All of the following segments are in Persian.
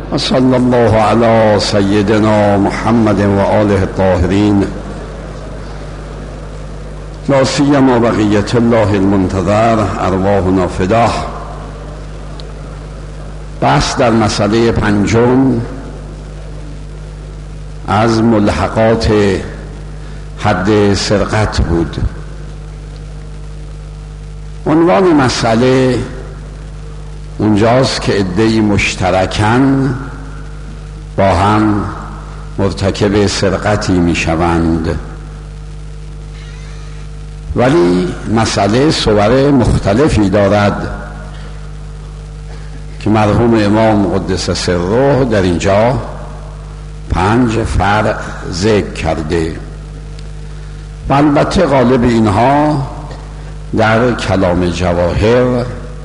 صلی الله علی سیدنا محمد و آله الطاهرین لا سیما بقیة الله المنتظر ارواحنا فداه. بحث در مسئله پنجم از ملحقات حد سرقت بود. عنوان مسئله اونجاست که عده‌ای مشترکاً با هم مرتکب سرقتی می شوند، ولی مسئله صور مختلفی دارد که مرحوم امام قدس سره در اینجا 5 فرع ذکر کرده و البته غالب اینها در کلام جواهر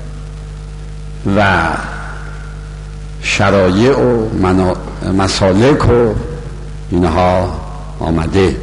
و شرایع و مسالک و اینها آمده.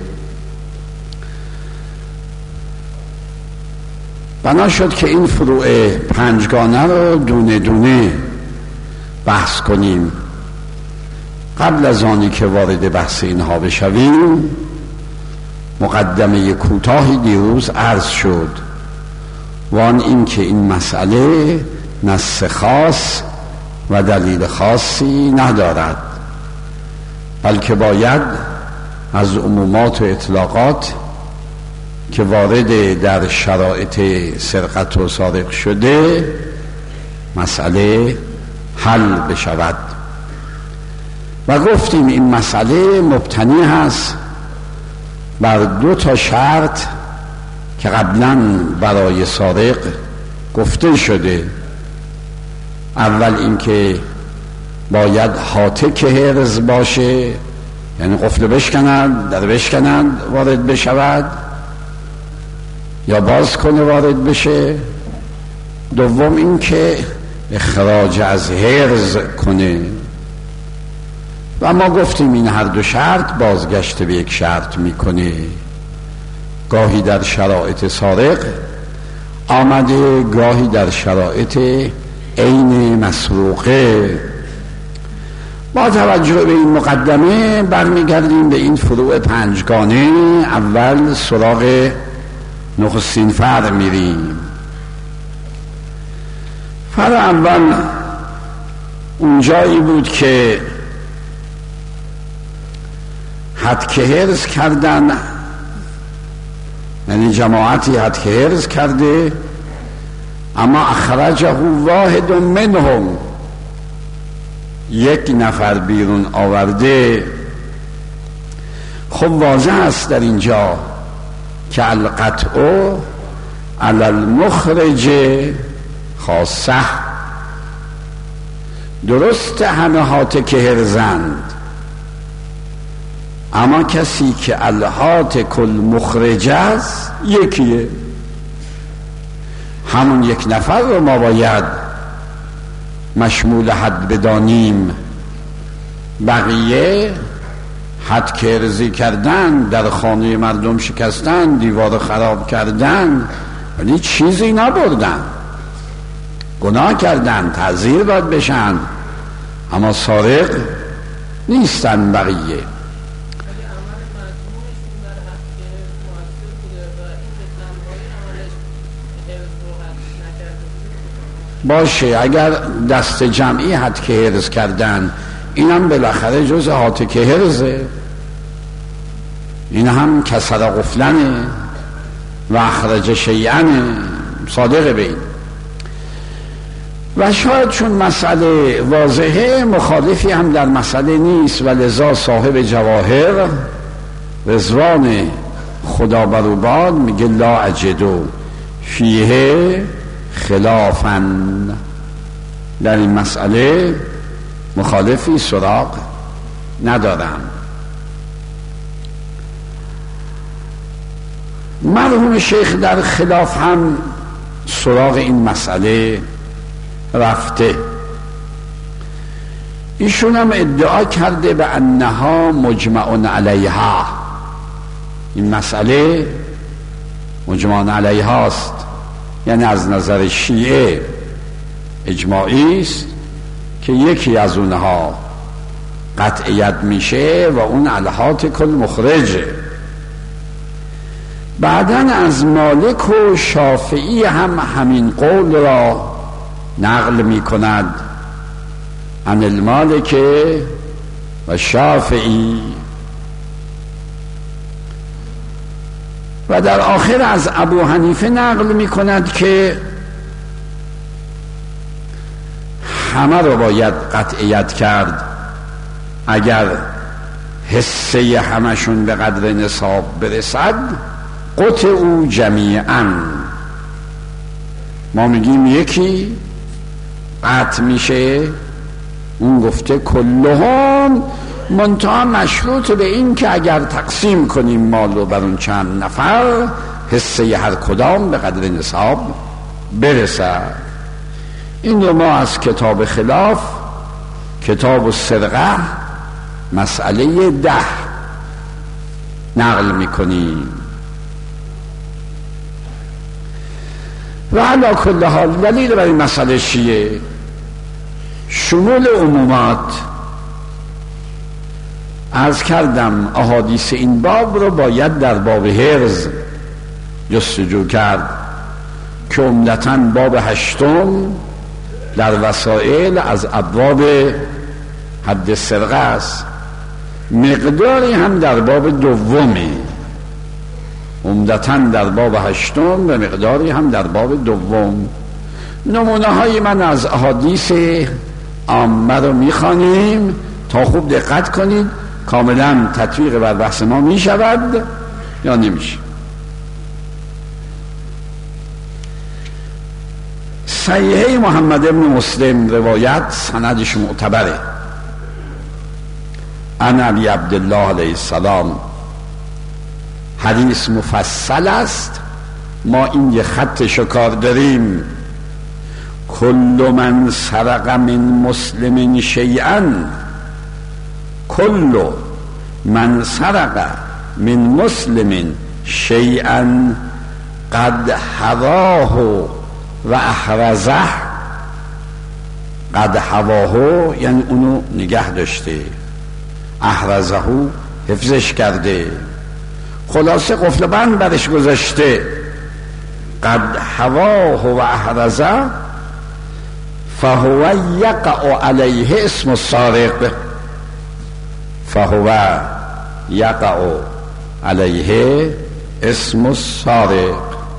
بنا شد که این فروع 5گانه رو دونه دونه بحث کنیم. قبل از آنی که وارد بحث اینها بشویم، مقدمه کوتاهی دیروز عرض شد وان این که این مسئله نص خاص و دلیل خاصی ندارد، بلکه باید از عمومات و اطلاقات که وارد در شرایط سرقت و سارق شده مسئله حل بشود. و گفتیم این مسئله مبتنی هست بر 2 شرط که قبلا برای سارق گفته شده. اول اینکه باید هاتک حرز باشه، یعنی قفل بشکنند، در بشکنند وارد بشود یا باز کنه وارد بشه. دوم اینکه اخراج از حرز کنه. و ما گفتیم این هر 2 شرط بازگشت به یک شرط میکنه. گاهی در شرایط سارق آمده، گاهی در شرایط عین مسروقه. با توجه به این مقدمه برمیگردیم به این فروع 5گانه. اول سراغ نخستین فرع میریم. فرع اول اونجایی بود که حد که حرز کردن، یعنی جماعتی حد که حرز کرده اما اخرجه واحد منهم، یک نفر بیرون آورده. خب واضح است در اینجا که القطع علی المخرج خاصه. درست همه هاتک حرزند، اما کسی که الهاتک المخرج است یکیه. همون یک نفر رو ما باید مشمول حد بدانیم. بقیه حد کرزی کردن، در خانه مردم شکستن، دیوار خراب کردن، ولی چیزی نبردن، گناه کردن، تعزیر باید بشن، اما سارق نیستن بقیه. باشه، اگر دست جمعی حد که حرز کردن، این هم بالاخره جز هاتک حرزه، این هم کسر قفلنه و اخرج شیئنه، صادق به این. و شاید چون مسئله واضحه مخالفی هم در مسئله نیست و لذا صاحب جواهر رضوان خدا بروباد میگه لا اجدو فیه خلافاً، در این مسئله مخالفی سراغ ندارم. مرحوم شیخ در خلاف هم سراغ این مسئله رفته. ایشون هم ادعا کرده به انها مجمع علیها، این مسئله مجمع علیها است، یعنی از نظر شیعه اجماعی است که یکی از اونها قطعیت میشه و اون الهات کل مخرجه. بعدن از مالک و شافعی هم همین قول را نقل می کند، عن المالک و شافعی. و در آخر از ابو حنیفه نقل می کند که همه رو باید قطعیت کرد، اگر حصه همشون به قدر نصاب برسد قطع او جمیعا. ما میگیم یکی قطع میشه، اون گفته کلهم، منتها مشروط به این که اگر تقسیم کنیم مال رو بر اون چند نفر حصه هر کدام به قدر نصاب برسد. این رو ما از کتاب خلاف، کتاب السرقه، مسئله 10 نقل میکنیم. و علا کل حال دلیل برای مسئله چیه؟ شمول عمومات. عرض کردم احادیث این باب رو باید در باب حرز جستجو کرد که عمدتاً باب 8 در وسائل از ابواب حد سرقه است، مقداری هم در باب 2، عمدتاً در باب 8 و مقداری هم در باب 2. نمونه های من از احادیث عامه رو میخوانیم تا خوب دقت کنید کاملا تطبیق بر بحث ما میشود یا نمیشه. صحیحه محمد ابن مسلم روایت سندش معتبره، عن ابی عبدالله علیه السلام. حدیث مفصل است، ما این یه خط شکار داریم. کل من سرق من مسلم شیئا، کل من سرق من مسلم شیئا قد حواه و احرزه. قد حواه یعنی اونو نگه داشته، احرزه حفظش کرده، خلاصه قفل بند برش گذاشته. قد حواه و احرزه فهو یقع علیه اسم السارق، فهو یقع علیه اسم السارق.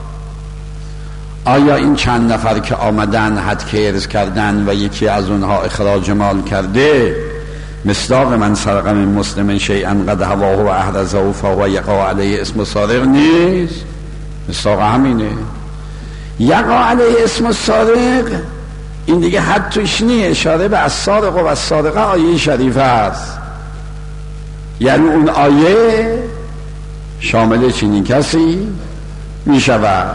آیا این چند نفر که آمدن حد که ارز کردن و یکی از اونها اخراج مال کرده مصداق من سرق من مسلم شیئا قد حواه و احرزه فهو یقع علیه اسم السارق نیست؟ مصداق همینه، یقع علیه اسم السارق. این دیگه حد توش نیه، اشاره به السارق و السارقه آیه شریفه است، یعنی اون آیه شامل چنین کسی می شود.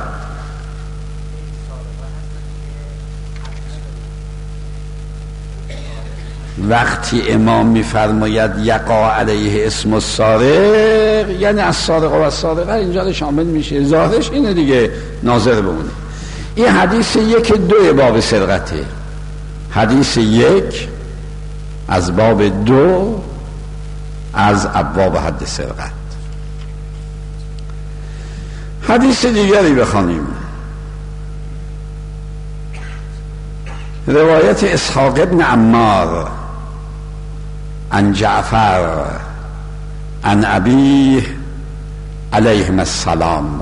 وقتی امام می فرماید یقع علیه اسم السارق یعنی السارق و السارقه اینجا شامل میشه، ظاهرش اینه دیگه، ناظر بمونه. این حدیث 1-2 باب سرقته، حدیث 1 از باب 2 از ابواب حد سرقت. حدیث دیگری بخوانیم، روایت اسحاق ابن عمار عن جعفر عن ابیه علیهم السلام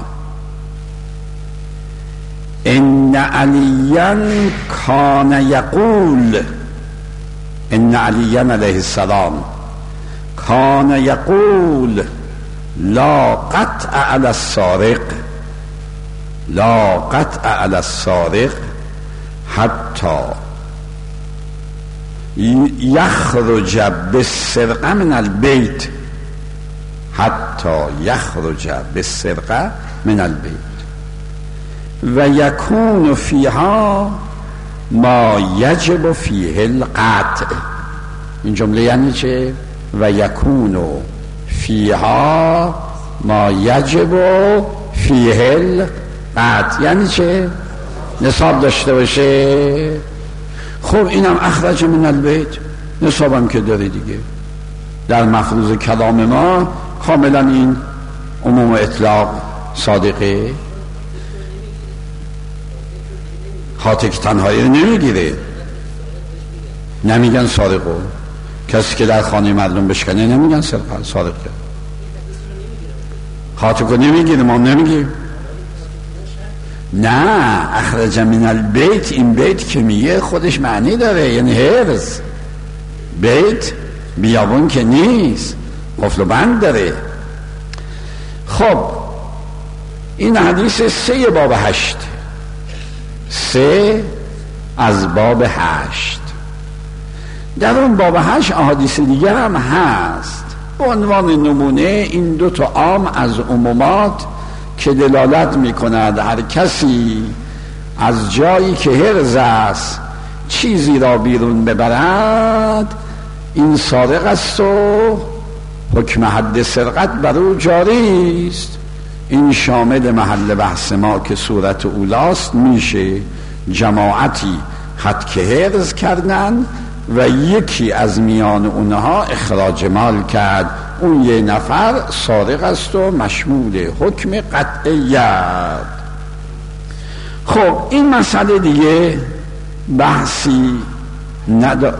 ان علیا کان یقول، ان علیا علیه السلام کان یقول لا قطع علی السارق، لا قطع علی السارق حتی یخرج بالسرقه من البیت، حتی یخرج بالسرقه من البیت و یکون فیها ما یجب فیه القطع. این جمله یعنی چه؟ و یکون فیها ما یجب فیه القطع یعنی چه؟ نصاب داشته باشه. خب اینم اخرج من البیت، نصابم که داره دیگه، در مفروض کلام ما کاملا این عموم اطلاق صادقه. هاتک تنهایی رو نمیگیره، نمیگن سارقو. کسی که در خانه مردم بشکنه نمیگن سارقه. هاتکو نمیگیره، ما نمیگیم. نه، اخرج من البیت، این بیت که میگه خودش معنی داره، یعنی حرز. بیت بیابون که نیست، قفل و بند داره. خب این حدیث 3 باب 8، 3 از باب 8. در اون باب 8 احادیث دیگر هم هست. به عنوان نمونه این 2 تا عام از عمومات که دلالت میکند هر کسی از جایی که حرز است چیزی را بیرون ببرد این سارق است و حکم حد سرقت بر او جاری است. این شامل محل بحث ما که صورت اولاست میشه جماعتی حد که حرز کردن و یکی از میان اونها اخراج مال کرد، اون 1 نفر سارق است و مشمول حکم قطعیت. خب این مسئله دیگه بحثی نداره.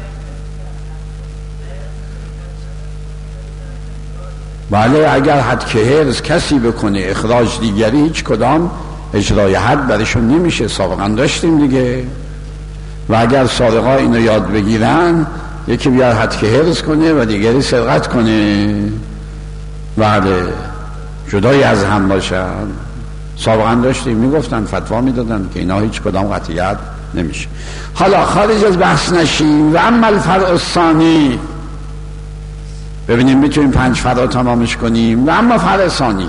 بله، اگر حد که حرز کسی بکنه اخراج دیگری هیچ کدام اجرای حد برشون نمیشه، سابقا داشتیم دیگه. و اگر سارقا اینو یاد بگیرن یکی بیاد حد که حرز کنه و دیگری سرقت کنه، بله جدایی از هم باشن، سابقا داشتیم میگفتن، فتوا میدادن که اینا هیچ کدام قطعیت نمیشه. حالا خارج از بحث نشیم. و اما الفرع الثانی، ببینیم میتونیم 5 فرع تمامش کنیم. و اما فرع ثانی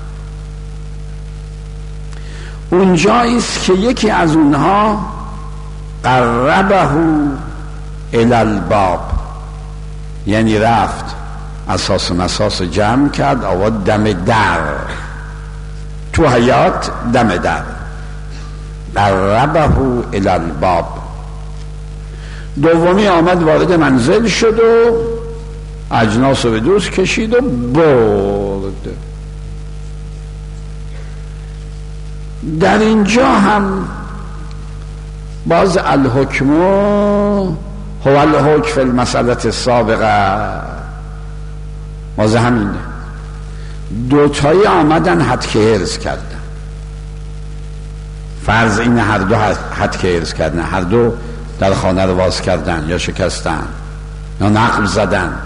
اونجاییست که یکی از اونها قربه الی الباب، یعنی رفت اساس مساس جمع کرد، آورد دم در، تو حیات دم در، قربه الی الباب. دومی آمد وارد منزل شد و اجناس رو به دوست کشید و برد. در اینجا هم باز الحکم هو الحکم فی المسئله السابقه، باز همینه. 2 تایی آمدن حد که حرز کردن، فرض این هر دو حد که حرز کردن، هر دو در خانه رو باز کردن یا شکستن یا نقب زدن.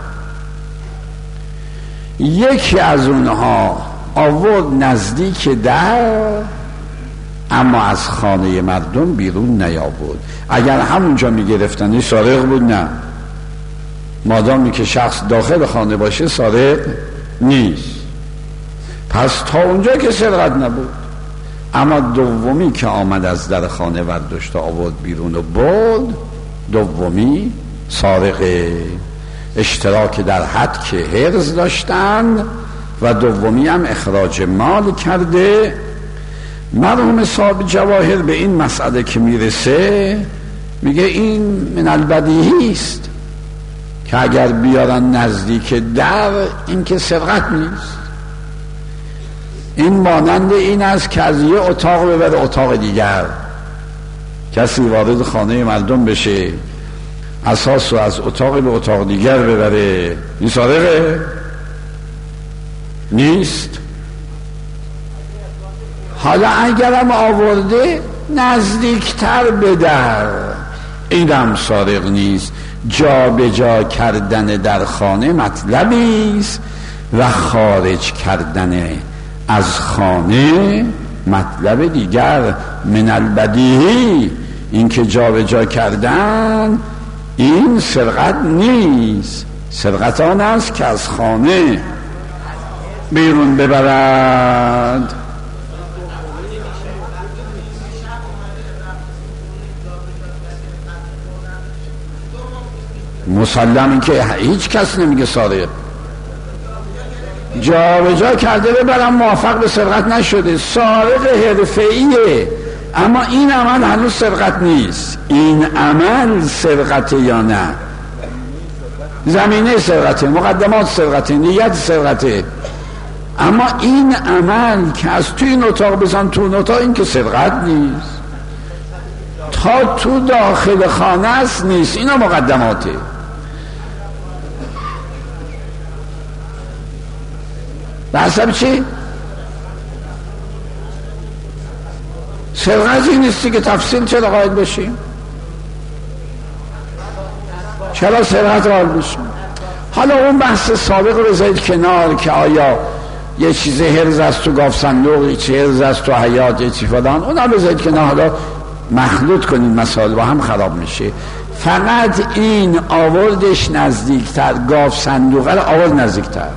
یکی از اونها آورد نزدیک در اما از خانه مردم بیرون نیاورد. اگر همونجا میگرفتن سارق بود، نه، مادامی که شخص داخل خانه باشه سارق نیست. پس تا اونجا که سرقت نبود. اما دومی که آمد از در خانه برداشت آورد بیرون و برد، دومی سارقه. اشتراک در حد که حرز داشتن و دومی هم اخراج مال کرده. مرحوم صاحب جواهر به این مسئله که میرسه میگه این من البدیهی است که اگر بیارن نزدیک در این که سرقت نیست. این مانند این است که از یه اتاق ببره اتاق دیگر. کسی وارد خانه مردم بشه اساس رو از اتاق به اتاق دیگر ببره، این سارقه نیست. حالا اگرم آورده نزدیکتر به در، اینم سارق نیست. جا به جا کردن در خانه مطلبی است و خارج کردن از خانه مطلب دیگر. من البدیهی، این که جا به جا کردن این سرقت نیست. سرقت آن است که از خانه بیرون ببرد. مسلم که هیچ کس نمیگه سارق. جا به جا کرده ببرم موافق به سرقت نشده، سارق حرفه‌ایه. اما این عمل هنوز سرقت نیست. این عمل سرقت یا نه؟ زمینه سرقته، مقدمات سرقته، نیت سرقته. اما این عمل که از توی این اتاق بزن تو اون اتاق، این که سرقت نیست. تا تو داخل خانه است نیست، اینا مقدماته. به حسب چی؟ سرقت این نیستی که تفصیل چرا قاید بشیم؟ چرا سرقت قاید بشیم؟ حالا اون بحث سابق رو بذارید کنار که آیا یه چیز هرز است تو گاف صندوق، یه چیز هرز است تو حیات، یه چی فلان، اونا بذارید کنار. حالا مخلوط کنید مسائل با هم خراب میشه. فقط این آوردش نزدیکتر، گاف صندوق رو آورد نزدیکتر،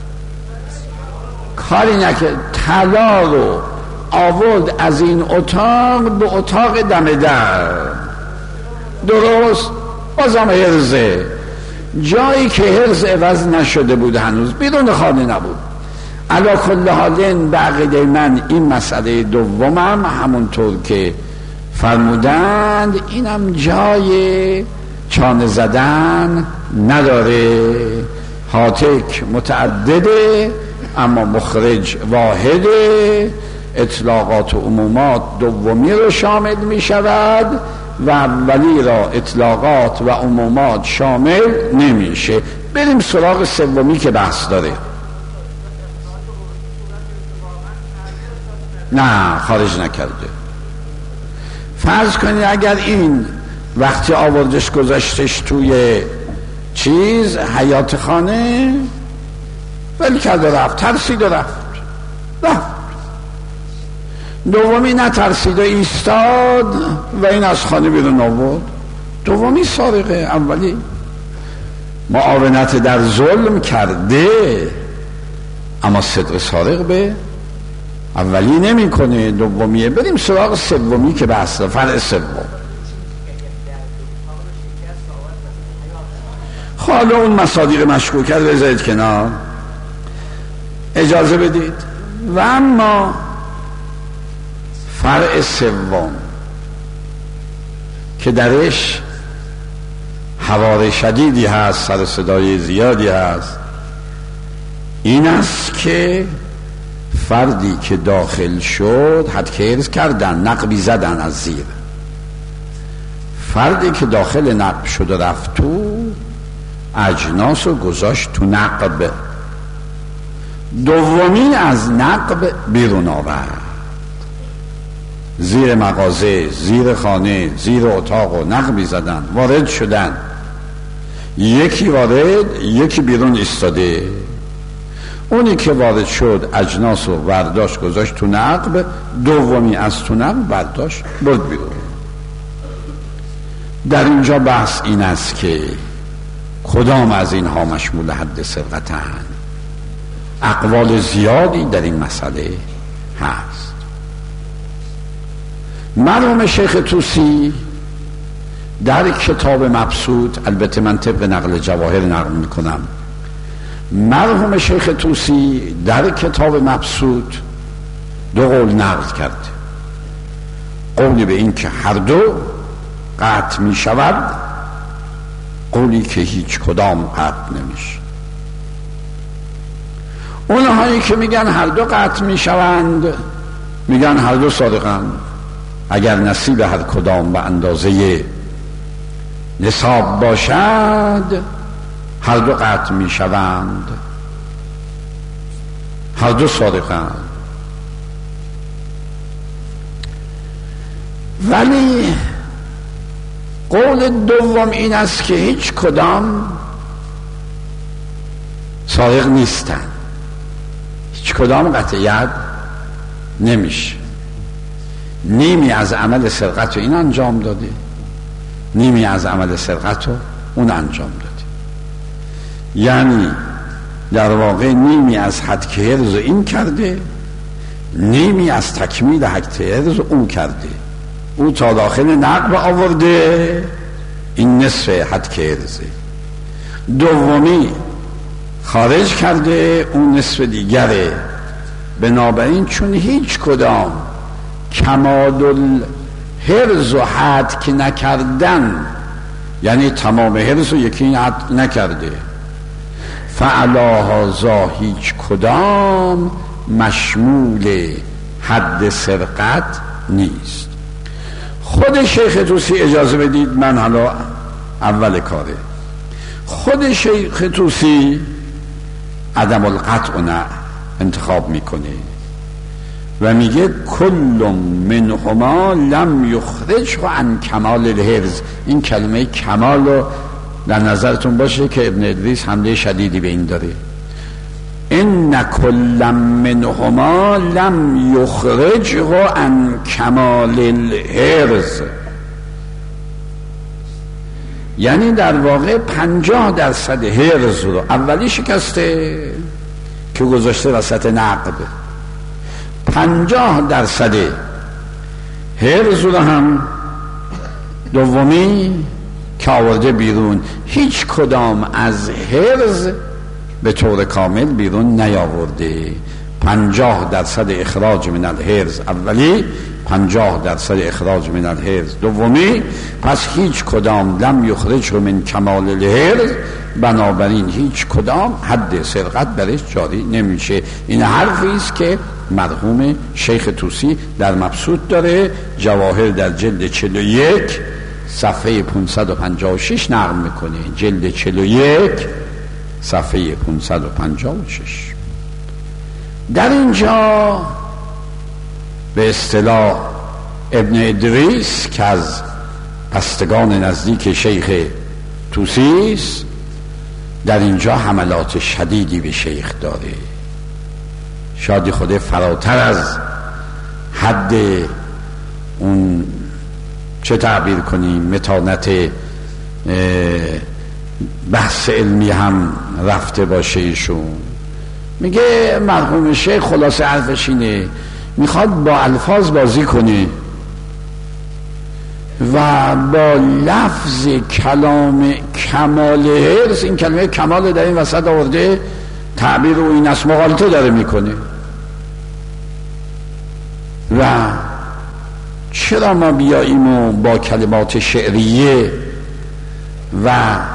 کاری نکرد. طلا رو آورد از این اتاق به اتاق دم در، درست بازم هرزه، جایی که هرز عوض نشده بود هنوز، بیرون خانه نبود. علا کل حالین به عقیده من این مسئله دومم همونطور که فرمودند اینم جای چانه زدن نداره. هاتک متعدده اما مخرج واحده. اطلاقات و عمومات دومی رو شامل می شود و اولی را اطلاقات و عمومات شامل نمیشه. بریم سراغ سومی که بحث داره. نه خارج نکرده. فرض کنید اگر این وقتی آوردش گذاشتش توی چیز حیات خانه، ولی کرد و رفت، ترسید و رفت. دومی نترسید و ایستاد و این از خانه بیرون آورد. دومی سارقه، اولی معاونت در ظلم کرده اما صدق سارق به اولی نمی کنه، دومیه. بریم سراغ سومی که بحث داره، فرع سوم. حالا اون مصادیق مشکوکه رو بذارید کنار، اجازه بدید. و اما فرع سوم که درش حوار شدیدی هست، سر صدای زیادی هست، این است که فردی که داخل شد، حد که ارز کردن، نقبی زدن از زیر. فردی که داخل نقب شد و رفت تو، اجناس رو گذاشت تو نقب. دومی از نقب بیرون آورد، زیر مغازه، زیر خانه، زیر اتاق و نقبی زدن، وارد شدن. یکی وارد، یکی بیرون ایستاده. اونی که وارد شد اجناس رو برداشت گذاشت تو نقب، دومی از تو نقب برداشت برد بیرون. در اینجا بحث این است که کدام از اینها مشمول حد سرقتند. اقوال زیادی در این مسئله هست. مرحوم شیخ طوسی در کتاب مبسوط، البته من طبق نقل جواهر نقل میکنم، مرحوم شیخ طوسی در کتاب مبسوط دو قول نقل کرد. قولی به این که هر دو قطع می شود، قولی که هیچ کدام قطع نمیشه. اونهایی که میگن هر دو قطع می شوند میگن هر دو صادقند. اگر نصیب هر کدام به اندازه نصاب باشد هر دو قطع می شوند، هر دو صادقند. ولی قول دوم این است که هیچ کدام صادق نیستن، هیچ کدام قطعیت نمیشه. نیمی از عمل سرقت رو این انجام داده، نیمی از عمل سرقت رو اون انجام داده. یعنی در واقع نیمی از حد هرز این کرده، نیمی از تکمیل حد هرز اون کرده. او تا داخل نقب آورده، این نصف حد هرزه. دومی خارج کرده، اون نصف دیگره. بنابراین چون هیچ کدام کمال هرز و حد که نکردن یعنی تمام حرز رو یکی حد نکرده. فعلاها هیچ کدام مشمول حد سرقت نیست. خود شیخ طوسی، اجازه بدید من حالا اول کاره، خود شیخ طوسی عدم القطع نه انتخاب میکنه و میگه کل منهما لم یخرجه عن کمال الحرز. این کلمه کمال رو در نظرتون باشه که ابن ادریس حمله شدیدی به این داره. ان کل منهما لم یخرجه عن کمال الحرز، یعنی در واقع 50% حرز رو اولی شکسته که گذاشته وسط نقب، 50% حرز رو هم دومی که آورده بیرون. هیچ کدام از حرز به طور کامل بیرون نیاورده. 50% اخراج من الحرز اولی، 50% اخراج من الحرز دومی. پس هیچ کدام لم یخرج من کمال الحرز، بنابراین هیچ کدام حد سرقت برش جاری نمیشه. این حرفی است که مرحوم شیخ طوسی در مبسوط داره، جواهر در جلد 41 صفحه 556 نقل میکنه. جلد 41 صفحه 556. در اینجا به اصطلاح ابن ادریس که از بستگان نزدیک شیخ طوسی است، در اینجا حملات شدیدی به شیخ داره، شاید خود فراتر از حد اون چه تعبیر کنیم متانت بحث علمی هم رفته باشه. ایشون میگه مرحوم شیخ خلاصه حرفش اینه، میخواد با الفاظ بازی کنه و با لفظ کلام کمال حرز، این کلمه کمال در این وسط آورده، تعبیر رو این اسم مغالطه داره میکنه. و چرا ما بیاییم و با کلمات شعریه و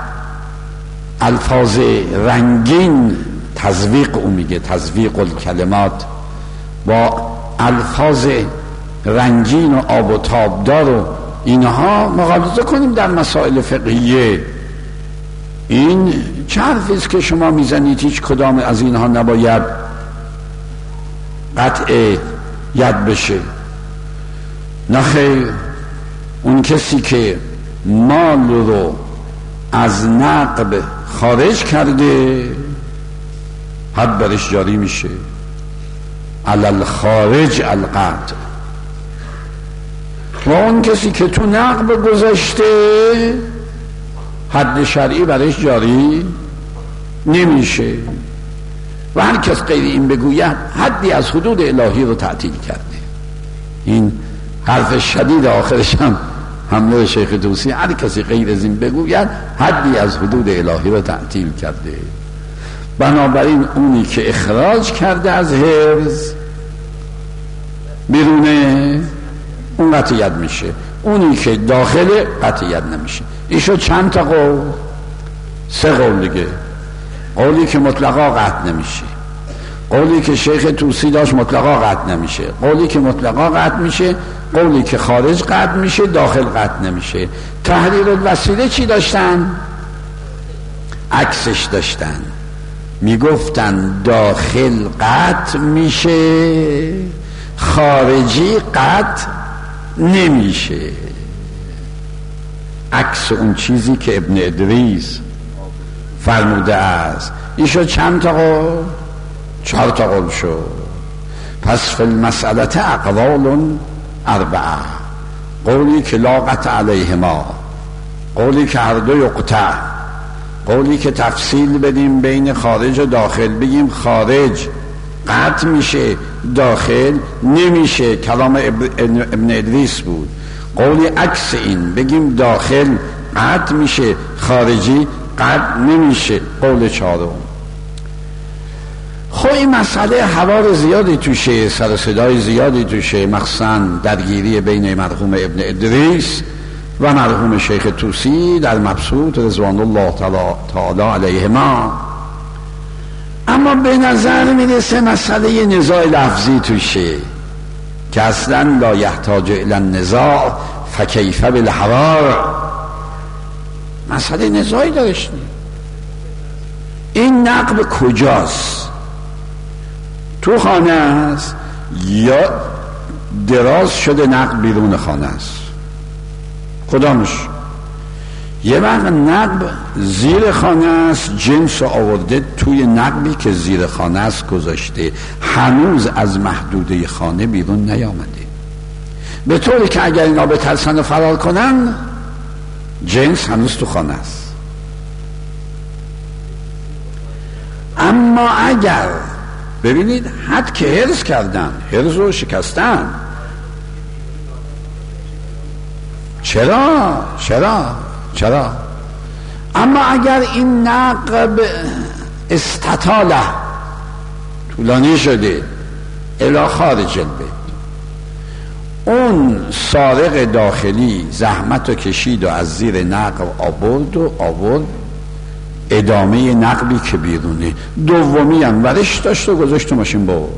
الفاظ رنگین، تزویق او میگه تزویق الکلمات، با الفاظ رنگین و آب و تابدار و اینها مقابله کنیم در مسائل فقهیه؟ این چه حرفی است که شما میزنید هیچ کدام از اینها نباید قطع ید بشه؟ نه خیر، اون کسی که مال رو از نقب خارج کرده حد برش جاری میشه. علل خارج القطع. و اون کسی که تو نقب گذاشته حد شرعی برش جاری نمیشه. و هر کس غیر این بگوید حدی از حدود الهی رو تعطیل کرده. این حرف شدید آخرش هم حمله شیخ طوسی، هر کسی غیر از این بگوید حدی از حدود الهی رو تعطیل کرده. بنابراین اونی که اخراج کرده از حرز بیرونه اون قطعیت میشه، اونی که داخل قطعیت نمیشه. ایشو چند تا قول؟ 3 قول دیگه. قولی که مطلقا قطع نمیشه، قولی که شیخ طوسی داشت مطلقا قطع نمیشه، قولی که مطلقا قطع میشه، قولی که خارج قطع میشه، داخل قطع نمیشه. تحریر الوسیله چی داشتن؟ عکسش داشتن، میگفتن داخل قطع میشه، خارجی قطع نمیشه. عکس اون چیزی که ابن ادریس فرموده است. ایشو چند تا قول؟ 4 تا قول شد. پس فی المسئله اقوال 4: قولی که لا قطع علیهما، قولی که هر دو یقطع، قولی که تفصیل بدیم بین خارج و داخل، بگیم خارج قطع میشه داخل نمیشه، کلام ابن ادریس بود. قولی عکس این، بگیم داخل قطع میشه خارجی قطع نمیشه، قول 4. خب این مسئله حوار زیادی توشه، سر صدای زیادی توشه، مخصوصا درگیری بین مرحوم ابن ادریس و مرحوم شیخ طوسی در مبسوط رضوان الله تعالی علیهما. اما به نظر میرسه مسئله نزاع لفظی توشه که اصلا لا یحتاج الی النزاع فکیف بالحرار. مسئله نزاعی داشت. این نقب کجاست؟ تو خانه است یا دراز شده نقب بیرون خانه است؟ کدامش؟ یه وقت نقب زیر خانه است، جنس آورده توی نقبی که زیر خانه است گذاشته، هنوز از محدوده خانه بیرون نیامده، به طوری که اگر اینا بترسن و فرار کنن جنس هنوز تو خانه است. اما اگر ببینید حد که حرز کردن، حرز رو شکستن. چرا؟ اما اگر این نقب استطاله طولانی شده الی خارج البیت، اون سارق داخلی زحمت رو کشید و از زیر نقب آورد ادامه نقبی که بیرونه، دومی هم ورش داشت و گذاشت ماشین بود.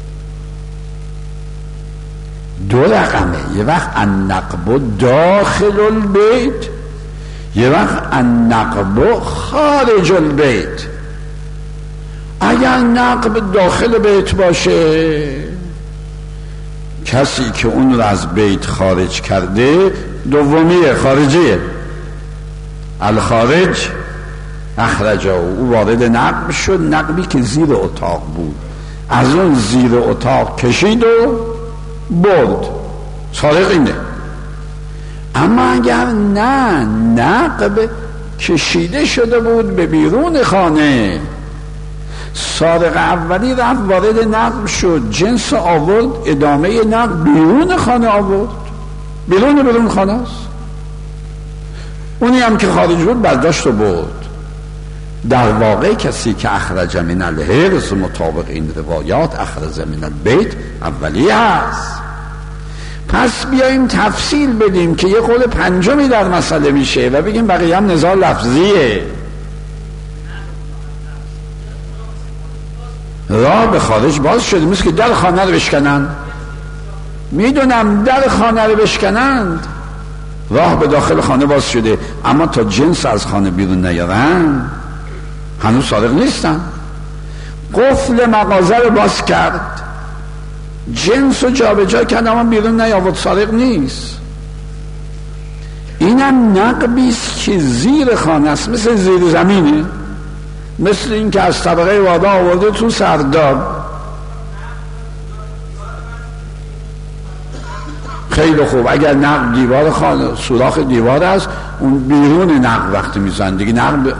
دو رقمه، یه وقت النقب داخل البیت، یه وقت النقب خارج البیت. اگر نقب داخل بیت باشه، کسی که اون رو از بیت خارج کرده دومیه، خارجیه. الخارج اخرجه، او وارد نقب شد، نقبی که زیر اتاق بود از اون زیر اتاق کشید و برد، سارق اینه. اما اگر نه، نقب کشیده شده بود به بیرون خانه، سارق اولی رفت وارد نقب شد، جنس آورد، ادامه نقب بیرون خانه آورد، بیرون خانه است. اونی هم که خارج بود برداشت و برد. در واقع کسی که اخرج من الحرز مطابق این روایات اخرج من البیت اولی هست. پس بیاییم تفصیل بدیم که یه قول پنجمی در مسئله میشه و بگیم بقیه هم نزاع لفظیه. راه به خارج باز شده، مثل که در خانه رو بشکنن. میدونم در خانه رو بشکنند، راه به داخل خانه باز شده، اما تا جنس از خانه بیرون نیارن هنوز سارق نیستن. قفل مغازه رو باز کرد، جنس رو جا به جا کرد، اما بیرون نیاورد، سارق نیست. اینم نقبیست که زیر خانه است، مثل زیر زمینه، مثل این که از طبقه وادا آورده تو سرداب. خیلی خوب، اگر نقب دیوار خانه، سوراخ دیوار است، اون بیرون نقب وقتی میزن دیگه، نقب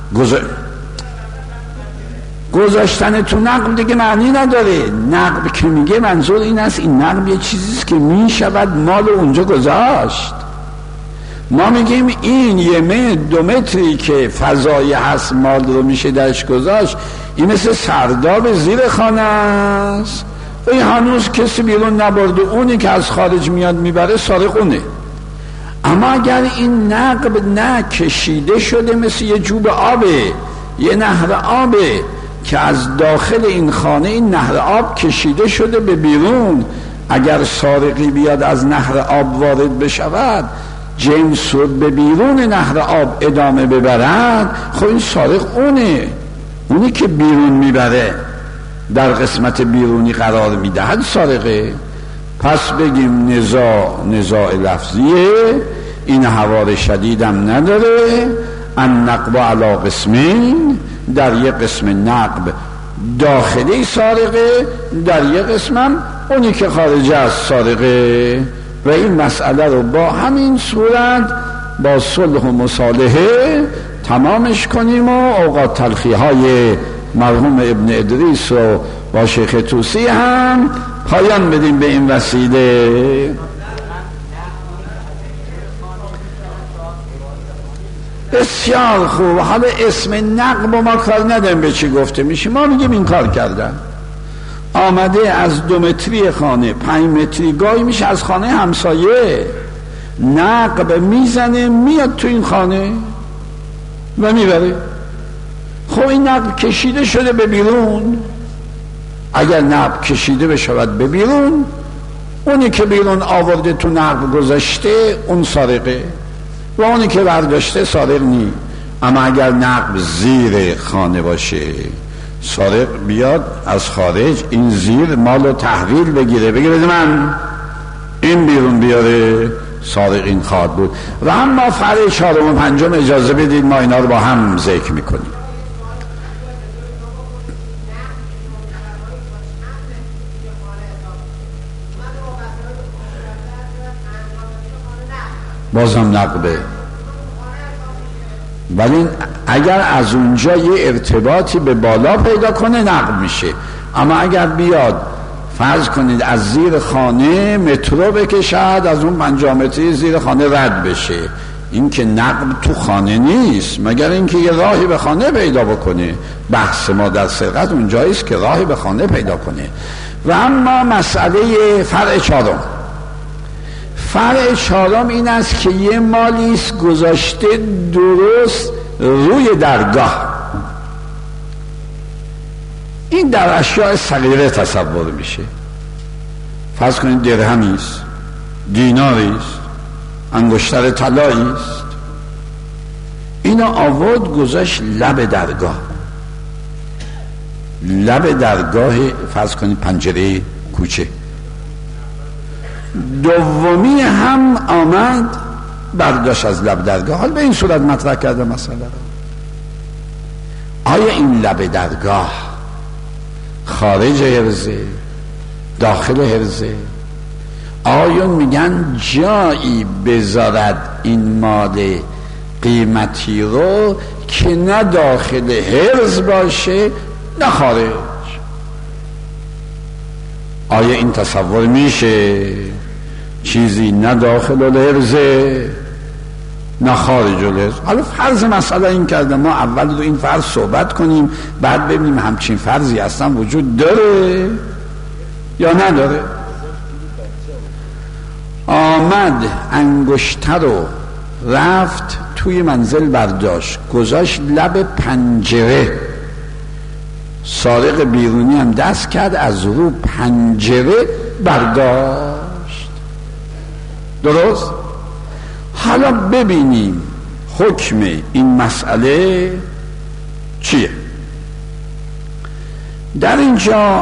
گذاشتن تو نقب دیگه معنی نداره. نقب که میگه منظور این است این نقب یه چیزیست که میشود مال اونجا گذاشت. ما میگیم این 1-2 متری که فضایی هست مال رو میشه درش گذاشت، این مثل سرداب زیر خانه است، این هنوز کسی بیرون نبرده، اونی که از خارج میاد میبره سارق اونه. اما اگر این نقب نه کشیده شده، مثل یه جوب آبه، یه نهر آبه که از داخل این خانه این نهر آب کشیده شده به بیرون، اگر سارقی بیاد از نهر آب وارد بشود، جنس رو به بیرون نهر آب ادامه ببرد، خب این سارق اونی که بیرون میبره، در قسمت بیرونی قرار میدهد سارقه. پس بگیم نزاع لفظیه، این حوار شدیدم نداره. النقب علی قسمین، در یک قسم نقب داخلی سارقه، در یک قسمم اونی که خارج از سارقه. و این مسئله رو با همین صورت با صلح و مصالحه تمامش کنیم و اوقات تلخی های مرحوم ابن ادریس رو با شیخ طوسی هم پایان بدیم به این وسیله. بسیار خوب. حالا اسم نقب ما کار نداریم به چی گفته میشه، ما میگیم این کار کردن، آمده از 2 متری خانه 5 متری گاهی میشه از خانه همسایه نقب میزنه میاد تو این خانه و میبره. خب این نقب کشیده شده به بیرون، اگر نقب کشیده بشود به بیرون، اونی که بیرون آورده تو نقب گذاشته اون سارقه و اونی که برداشته سارق نی. اما اگر نقب زیر خانه باشه، سارق بیاد از خارج این زیر مالو تحویل بگیره، بگه بده من، این بیرون بیاره، سارق این خواهد بود. و اما فرع چهارم و پنجم اجازه بدید ما اینا رو با هم ذکر میکنیم. بازم نقبه، ولی اگر از اونجا یه ارتباطی به بالا پیدا کنه نقب میشه. اما اگر بیاد فرض کنید از زیر خانه مترو بکشد، از اون 5 متری زیر خانه رد بشه، این که نقب تو خانه نیست، مگر اینکه یه راهی به خانه پیدا بکنه. بحث ما در سرقت اونجاییست که راهی به خانه پیدا کنه. و اما مسئله فرع چهارم، فرع چهارم این است که یه مالیست گذاشته درست روی درگاه. این در اشیاء صغیره تصور میشه. فرض کنید درهمی است، دیناری است، انگشتر طلایی است، اینا آورد گذاشت لب درگاه، لب درگاه فرض کنید پنجره کوچه. دومی هم آمد برداشت از لب درگاه. حال به این صورت مطرح کرده مسئله را. آیا این لب درگاه خارج حرزه، داخل حرزه؟ آیا میگن جایی بذارد این مال قیمتی رو که نه داخل حرز باشه نه خارج؟ آیا این تصور میشه چیزی نه داخل الحرزه نه خارج الحرز؟ حالا فرض مسئله این کرده، ما اول رو این فرض صحبت کنیم، بعد ببینیم همچین فرضی اصلا وجود داره یا نداره. آمد انگشتر رو رفت توی منزل برداشت گذاشت لب پنجره، سارق بیرونی هم دست کرد از رو پنجره برداشت. درست؟ حالا ببینیم حکم این مسئله چیه. در اینجا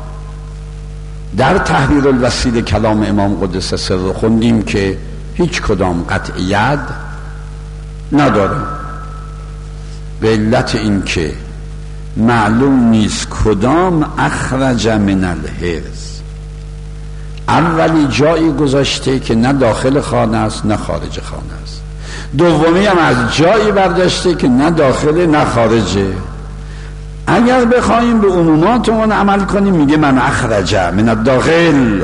در تحریر الوسیل کلام امام قدس سره خوندیم که هیچ کدام قطعیت نداره، به علت این که معلوم نیست کدام اخرج من الحرز. اولی جایی گذاشته که نه داخل خانه است نه خارج خانه است، دومی هم از جایی برداشته که نه داخل نه خارجه. اگر بخوایم به عموماتمون عمل کنیم میگه من اخرج من الداخل،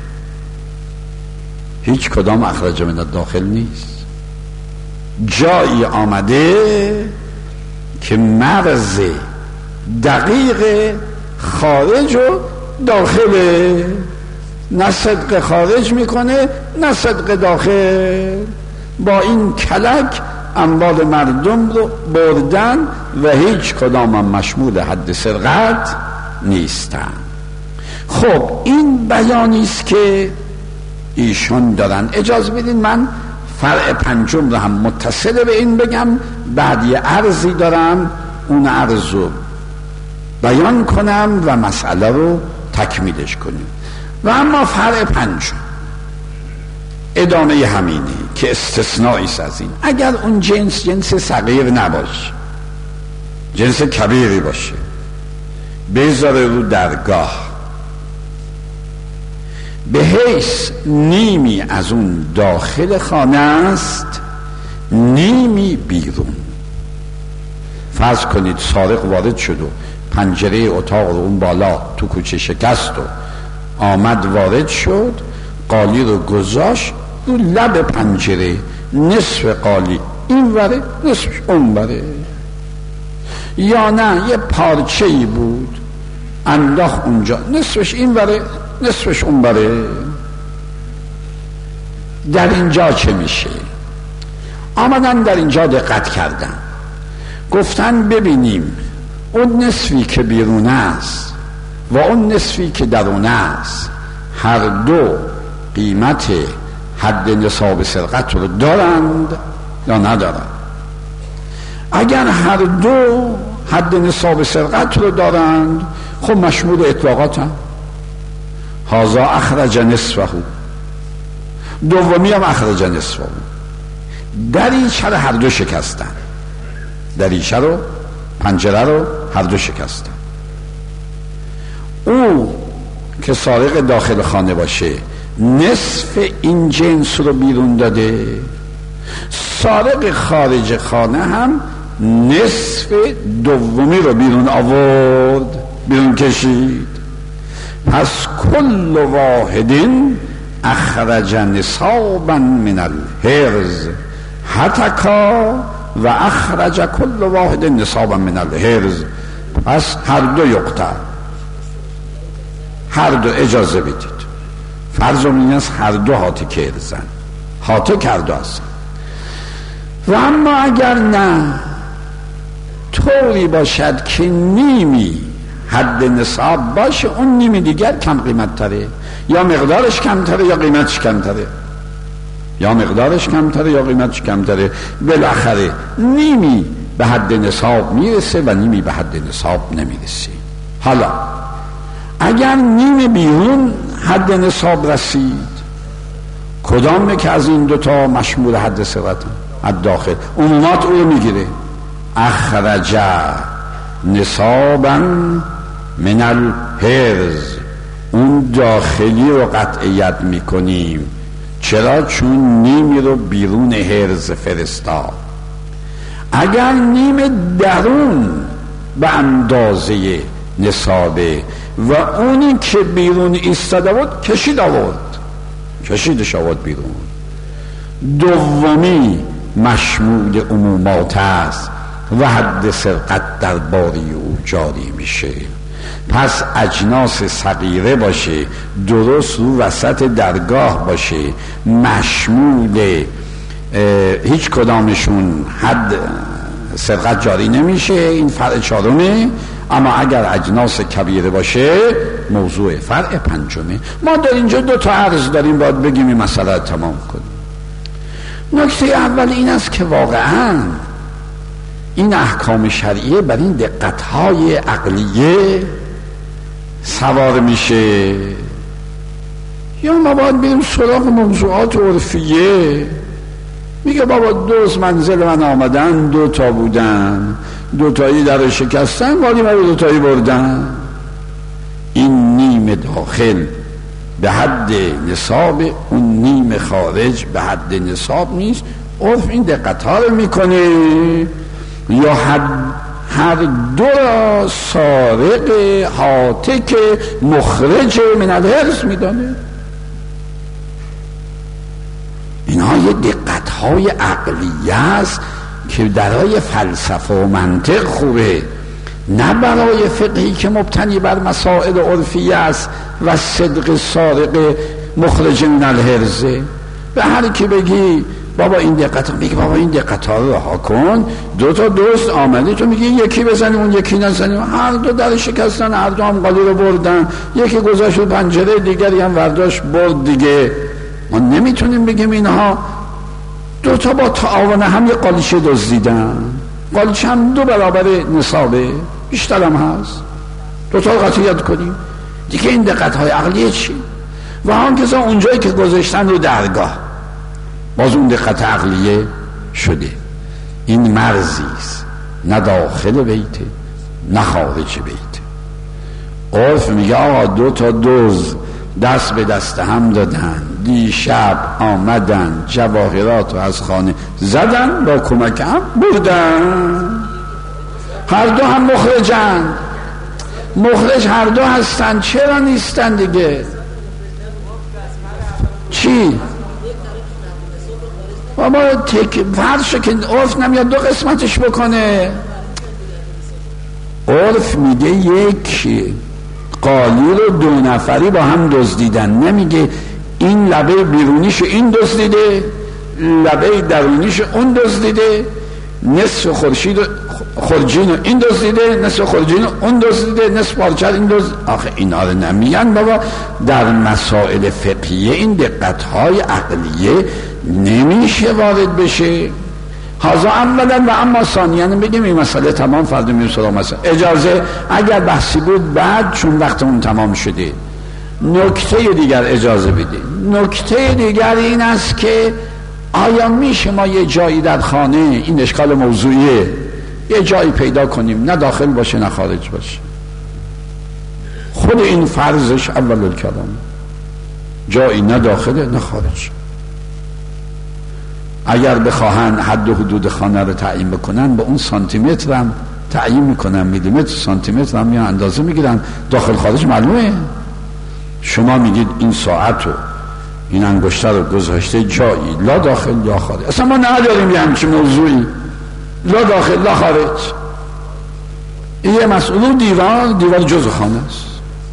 هیچ کدام اخرج من الداخل نیست. جایی آمده که مرز دقیق خارج و داخله، نه صدق خارج میکنه نه صدق داخل. با این کلک اموال مردم رو بردن و هیچ کدام هم مشمول حد سرقت نیستن. خب این بیانی است که ایشون دارن. اجازه بدین من فرع پنجم رو هم متصل به این بگم، بعد یه عرضی دارم اون عرض رو بیان کنم و مسئله رو تکمیلش کنیم. و اما فرع پنجم ادامه همینه که استثنایی است از این. اگر اون جنس صغیر نباشه، جنس کبیری باشه، بذاره رو درگاه، به حیث نیمی از اون داخل خانه است نیمی بیرون. فرض کنید سارق وارد شد و پنجره اتاق رو اون بالا تو کوچه شکست و آمد وارد شد، قالی رو گذاشت رو لب پنجره، نصف قالی این وره نصفش اون وره، یا نه یه پارچه‌ای بود انداخت اونجا، نصفش این وره نصفش اون وره. در اینجا چه میشه؟ آمدن در اینجا دقت کردن، گفتن ببینیم اون نصفی که بیرون است و اون نصفی که درون است هر دو قیمت حد نصاب سرقت رو دارند یا ندارند. اگر هر دو حد نصاب سرقت رو دارند خب مشمول اطلاقات هم هذا اخرج نصفه، دومی هم اخرج نصفه. دریچه رو هر دو شکستن، دریچه رو پنجره رو هر دو شکستن. او که سارق داخل خانه باشه نصف این جنس رو بیرون داده، سارق خارج خانه هم نصف دومی رو بیرون آورد، بیرون کشید. پس کل واحد اخرج نصابا من الحرز هتکا و اخرج کل واحد نصابا من الحرز. پس هر دو یقتل، هر دو اجازه بدید. فرض این است هر دو هاتک ارزن، هاتک هر دو هستن. و اما اگر نه طوری باشد که نیمی حد نصاب باشه، اون نیمی دیگر کم قیمت تره، یا مقدارش کم تره یا قیمتش کم تره، یا مقدارش کم تره یا قیمتش کم تره، بالاخره نیمی به حد نصاب میرسه و نیمی به حد نصاب نمیرسه. حالا اگر نیم بیرون حد نصاب رسید، کدامه که از این دوتا مشمول حد سرقت؟ حد داخل. عمومات او رو میگیره، اخرج نصابا من الحرز، اون داخلی رو قطعیت میکنیم. چرا؟ چون نیمی رو بیرون حرز فرستاد. اگر نیم درون به اندازه نصابه و اونی که بیرون ایستاده بود کشیدش آورد بیرون، دومی مشمول عمومات است و حد سرقت در باری او جاری میشه. پس اجناس صغیره باشه، درست رو وسط درگاه باشه، مشمول هیچ کدامشون حد سرقت جاری نمیشه، این فرع چهارمه. اما اگر اجناس کبیره باشه موضوع فرع پنجمه. ما در اینجا دو تا عرض داریم، باید بگیم این مسئله تمام کنیم. نکته اول این است که واقعا این احکام شرعیه بر این دقتهای عقلیه سوار میشه، یا ما باید بریم سراغ موضوعات عرفیه. میگه بابا دوست منزل من آمدن، دو تا بودن، دوتایی در شکستن، ولی ما رو دوتایی بردن. این نیم داخل به حد نصاب، اون نیم خارج به حد نصاب نیست. عرف این دقت ها رو میکنه، یا هر دو را سارق هاتک مخرج من الحرز میدانه. اینها یه دقت های عقلیه است که برای فلسفه و منطق خوبه، نه برای فقهی که مبتنی بر مسائل عرفیه است و صدق سارق مخرج من الحرزه. به هر کی بگی بابا این دقت ها، میگه بابا این دقت ها رو رها کن، دو تا دوست آمده، تو میگی یکی بزنیم اون یکی نزنیم، هر دو در شکستن، هر دو هم قالی رو بردن، یکی گذاشت رو پنجره، دیگری هم ورداشت برد دیگه. ما نمیتونیم بگیم اینها دو تا با تعاون هم یه قالیچه دزدیدن، قالیچه هم 2 برابر نصابه، بیشتر هم هست، دو تا قطعیت کنیم دیگه. این دقت های عقلیه چی؟ و هم کسا اونجایی که گذاشتن رو درگاه، باز اون دقت عقلیه شده. این مرزی است، نه داخل بیته نه خارج بیته. عرف میگه آقا 2 تا دزد دست به دست هم دادن، دیشب آمدن جواهرات رو از خانه زدن، با کمک هم بردن. هر دو هم مخرجن، مخرج هر دو هستن، چرا نیستن دیگه؟ چی؟ بابا فرشه که عرف نمیاد 2 قسمتش بکنه. عرف میگه یک قالی رو 2 نفری با هم دزدیدن، نمیگه این لبه بیرونیش این دزدیده، لبه درونیش اون دزدیده، نصف خورجین این دزدیده، نصف خورجین اون دزدیده، نصف پارچه این دزدیده. آخه اینا رو نمیگن بابا؟ در مسائل فقهیه این دقت‌های عقلیه نمیشه وارد بشه. هذا اولا و اما ثانیاً بگیم این مسئله تمام، فردا میریم سراغ مسئله اجازه. اگر بحثی بود بعد، چون وقتمون تمام شده. نکته دیگر اجازه بدید. نکته دیگر این است که آیا میشه ما یه جایی در خانه، این اشکال موضوعیه، یه جایی پیدا کنیم نه داخل باشه نه خارج باشه، خود این فرضش اول الکلام، جایی نه داخله نه خارج. اگر بخواهن حد و حدود خانه رو تعیین بکنن، به اون سانتی متر هم تعیین میکنن، میلیمتر سانتی متر هم یا اندازه میگیرن، داخل خارج معلومه. شما میگید این ساعت رو، این انگشتر رو گذاشته جایی، لا داخل یا خارج. اصلا ما نداریم یه همچین موضوعی، لا داخل لا خارج. یه مسئله دیوار جز خانه است،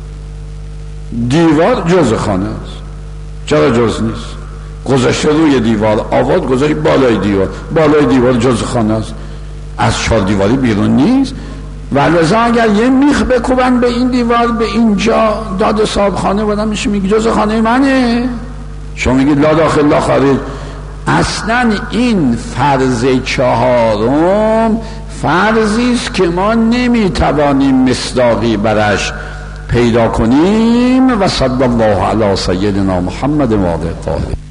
دیوار جز خانه است. چرا جز نیست؟ گذاشته روی دیوار، آواد گذاشته بالای دیوار، بالای دیوار جز خانه است، از چهار دیواری بیرون نیست. و لذا اگر یه میخ بکوبن به این دیوار، به اینجا، داد صاحب خانه بودن میشه میگه جز خانه منه. شما میگید لا داخل لا خارج. اصلا این فرض چهارم فرضی است که ما نمیتوانیم مصداقی برش پیدا کنیم. و صلی الله علی سیدنا محمد و آله الطاهرین.